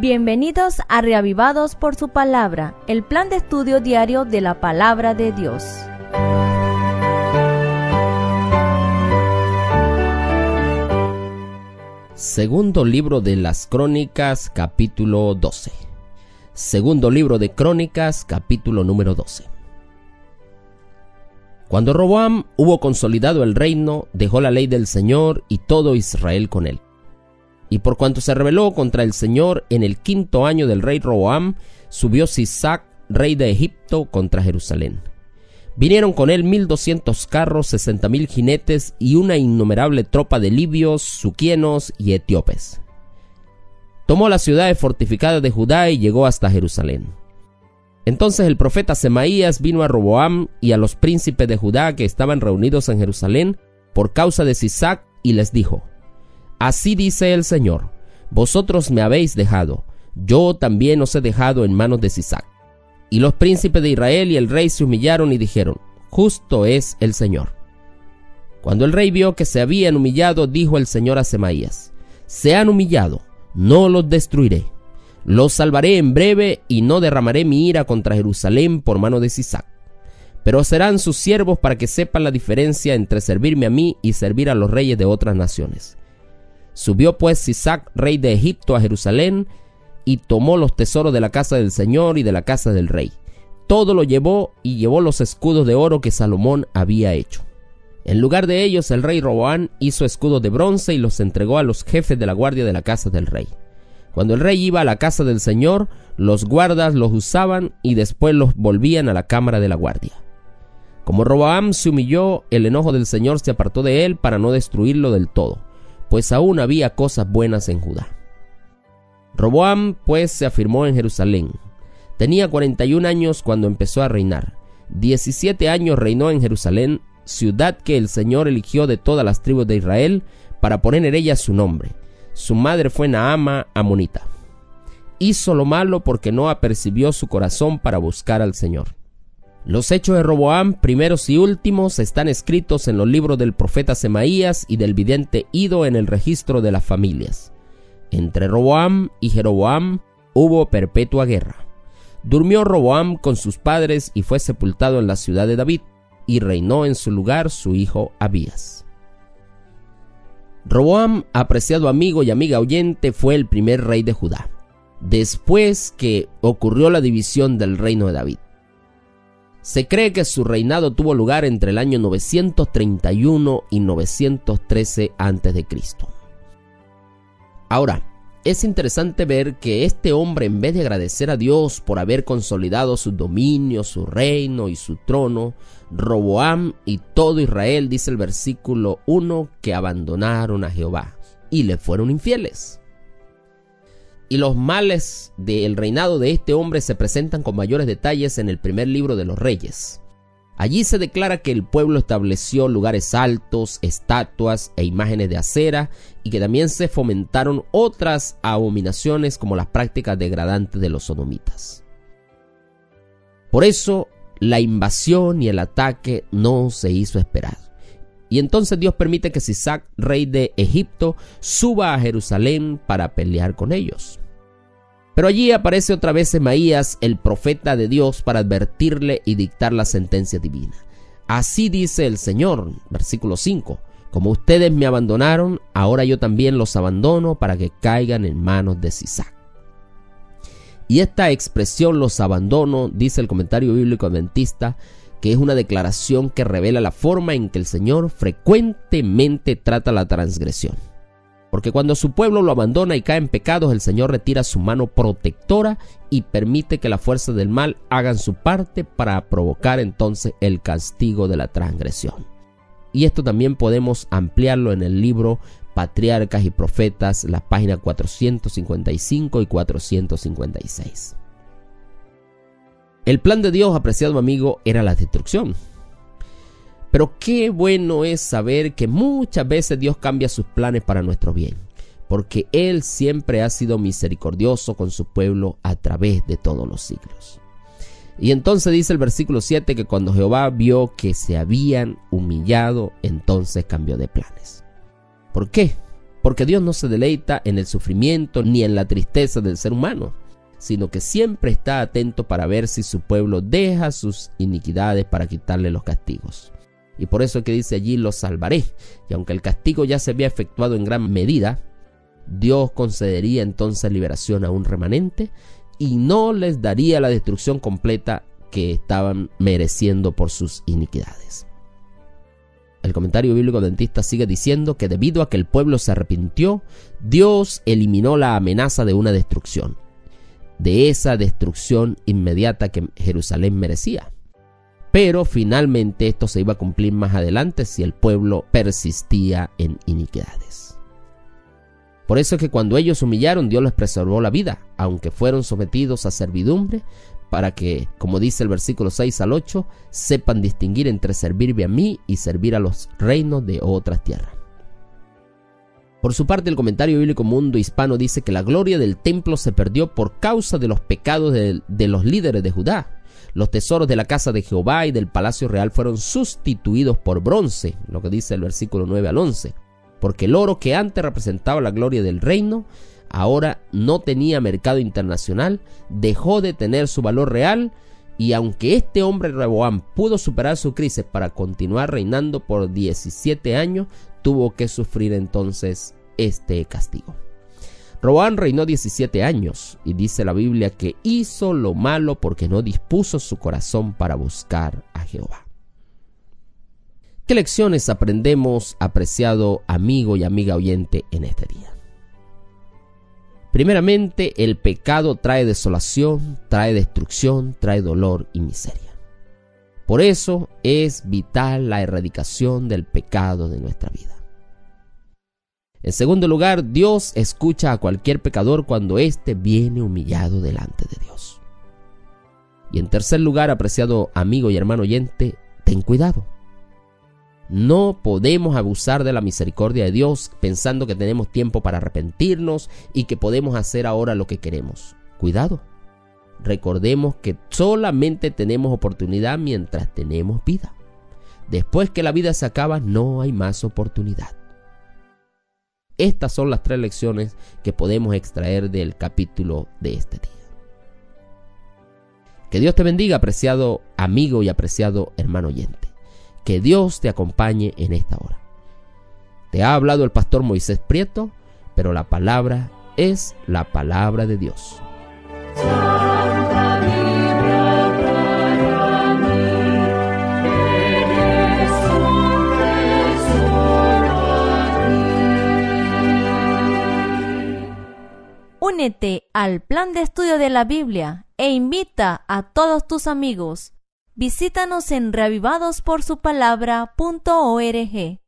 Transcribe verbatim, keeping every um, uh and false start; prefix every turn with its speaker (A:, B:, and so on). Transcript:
A: Bienvenidos a Reavivados por su Palabra, el plan de estudio diario de la Palabra de Dios.
B: Segundo libro de las Crónicas, capítulo doce. Segundo libro de Crónicas, capítulo número doce. Cuando Roboam hubo consolidado el reino, dejó la ley del Señor y todo Israel con él. Y por cuanto se rebeló contra el Señor en el quinto año del rey Roboam, subió Sisac, rey de Egipto, contra Jerusalén. Vinieron con él mil doscientos carros, sesenta mil jinetes y una innumerable tropa de libios, suquienos y etíopes. Tomó las ciudades fortificadas de Judá y llegó hasta Jerusalén. Entonces el profeta Semaías vino a Roboam y a los príncipes de Judá que estaban reunidos en Jerusalén por causa de Sisac y les dijo: Así dice el Señor, vosotros me habéis dejado, yo también os he dejado en manos de Sisac. Y los príncipes de Israel y el rey se humillaron y dijeron: Justo es el Señor. Cuando el rey vio que se habían humillado, dijo el Señor a Semaías: Se han humillado, no los destruiré. Los salvaré en breve y no derramaré mi ira contra Jerusalén por mano de Sisac. Pero serán sus siervos para que sepan la diferencia entre servirme a mí y servir a los reyes de otras naciones. Subió pues Sisac, rey de Egipto, a Jerusalén, y tomó los tesoros de la casa del Señor y de la casa del rey. Todo lo llevó y llevó los escudos de oro que Salomón había hecho. En lugar de ellos, el rey Roboam hizo escudos de bronce y los entregó a los jefes de la guardia de la casa del rey. Cuando el rey iba a la casa del Señor, los guardas los usaban y después los volvían a la cámara de la guardia. Como Roboam se humilló, el enojo del Señor se apartó de él para no destruirlo del todo, pues aún había cosas buenas en Judá. Roboam pues se afirmó en Jerusalén. Tenía cuarenta y un años cuando empezó a reinar. diecisiete años reinó en Jerusalén, ciudad que el Señor eligió de todas las tribus de Israel para poner en ella su nombre. Su madre fue Naama, amonita. Hizo lo malo porque no apercibió su corazón para buscar al Señor. Los hechos de Roboam, primeros y últimos, están escritos en los libros del profeta Semaías y del vidente Ido en el registro de las familias. Entre Roboam y Jeroboam hubo perpetua guerra. Durmió Roboam con sus padres y fue sepultado en la ciudad de David, y reinó en su lugar su hijo Abías. Roboam, apreciado amigo y amiga oyente, fue el primer rey de Judá, después que ocurrió la división del reino de David. Se cree que su reinado tuvo lugar entre el año novecientos treinta y uno y novecientos trece antes de Cristo. Ahora, es interesante ver que este hombre, en vez de agradecer a Dios por haber consolidado su dominio, su reino y su trono, Roboam y todo Israel, dice el versículo uno, que abandonaron a Jehová y le fueron infieles. Y los males del reinado de este hombre se presentan con mayores detalles en el primer libro de los Reyes. Allí se declara que el pueblo estableció lugares altos, estatuas e imágenes de acera, y que también se fomentaron otras abominaciones como las prácticas degradantes de los sodomitas. Por eso, la invasión y el ataque no se hizo esperar. Y entonces Dios permite que Sisac, rey de Egipto, suba a Jerusalén para pelear con ellos. Pero allí aparece otra vez Semaías, el profeta de Dios, para advertirle y dictar la sentencia divina. Así dice el Señor, versículo cinco: Como ustedes me abandonaron, ahora yo también los abandono para que caigan en manos de Sisac. Y esta expresión, los abandono, dice el comentario bíblico adventista, que es una declaración que revela la forma en que el Señor frecuentemente trata la transgresión. Porque cuando su pueblo lo abandona y cae en pecados, el Señor retira su mano protectora y permite que las fuerzas del mal hagan su parte para provocar entonces el castigo de la transgresión. Y esto también podemos ampliarlo en el libro Patriarcas y Profetas, las páginas cuatrocientos cincuenta y cinco y cuatrocientos cincuenta y seis. El plan de Dios, apreciado amigo, era la destrucción. Pero qué bueno es saber que muchas veces Dios cambia sus planes para nuestro bien, porque Él siempre ha sido misericordioso con su pueblo a través de todos los siglos. Y entonces dice el versículo siete que cuando Jehová vio que se habían humillado, entonces cambió de planes. ¿Por qué? Porque Dios no se deleita en el sufrimiento ni en la tristeza del ser humano, sino que siempre está atento para ver si su pueblo deja sus iniquidades para quitarle los castigos. Y por eso es que dice allí: los salvaré. Y aunque el castigo ya se había efectuado en gran medida, Dios concedería entonces liberación a un remanente y no les daría la destrucción completa que estaban mereciendo por sus iniquidades. El comentario bíblico adventista sigue diciendo que debido a que el pueblo se arrepintió, Dios eliminó la amenaza de una destrucción, de esa destrucción inmediata que Jerusalén merecía. Pero finalmente esto se iba a cumplir más adelante si el pueblo persistía en iniquidades. Por eso es que cuando ellos humillaron, Dios les preservó la vida, aunque fueron sometidos a servidumbre, para que, como dice el versículo seis al ocho, sepan distinguir entre servirme a mí y servir a los reinos de otras tierras. Por su parte, el comentario bíblico Mundo Hispano dice que la gloria del templo se perdió por causa de los pecados de, de los líderes de Judá. Los tesoros de la casa de Jehová y del palacio real fueron sustituidos por bronce, lo que dice el versículo nueve al once, porque el oro que antes representaba la gloria del reino, ahora no tenía mercado internacional, dejó de tener su valor real, y aunque este hombre Rehoboam pudo superar su crisis para continuar reinando por diecisiete años, tuvo que sufrir entonces este castigo. Rehoboam reinó diecisiete años, y dice la Biblia que hizo lo malo porque no dispuso su corazón para buscar a Jehová. ¿Qué lecciones aprendemos, apreciado amigo y amiga oyente, en este día? Primeramente, el pecado trae desolación, trae destrucción, trae dolor y miseria. Por eso es vital la erradicación del pecado de nuestra vida. En segundo lugar, Dios escucha a cualquier pecador cuando éste viene humillado delante de Dios. Y en tercer lugar, apreciado amigo y hermano oyente, ten cuidado. No podemos abusar de la misericordia de Dios pensando que tenemos tiempo para arrepentirnos y que podemos hacer ahora lo que queremos. Cuidado. Recordemos que solamente tenemos oportunidad mientras tenemos vida. Después que la vida se acaba, no hay más oportunidad. Estas son las tres lecciones que podemos extraer del capítulo de este día. Que Dios te bendiga, apreciado amigo y apreciado hermano oyente. Que Dios te acompañe en esta hora. Te ha hablado el pastor Moisés Prieto, pero la palabra es la palabra de Dios.
A: Únete al plan de estudio de la Biblia e invita a todos tus amigos. Visítanos en reavivados por su palabra punto org.